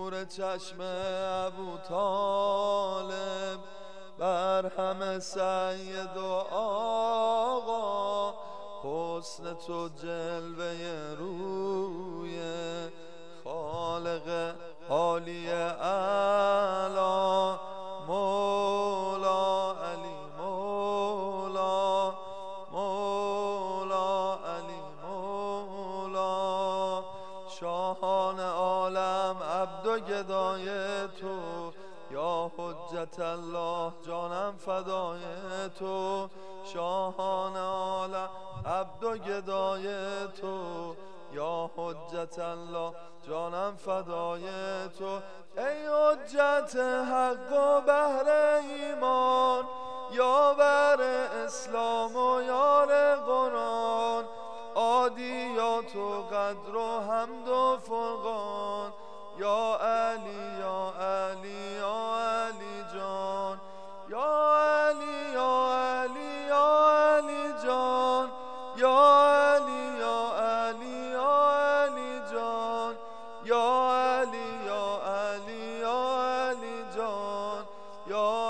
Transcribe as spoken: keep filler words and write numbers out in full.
نور چشم ابو طالب بر همه سید و آقا، حسن تو جلوه روی خالق عالی اعلی، مولا علی مولا، مولا علی مولا. شاهان عالم عبد و گدای تو، یا حجت الله جانم فدای تو. شاهان عالم عبد و گدای تو، یا حجت الله جانم فدای تو. ای حجت حق و بحر ایمان، یاور اسلام و یار قرآن، عادیات و قدر و حمد و فرقان. یا علی یا علی یا علی جان، یا علی یا علی یا علی جان، یا علی یا علی یا علی جان، یا علی یا علی یا علی جان، یا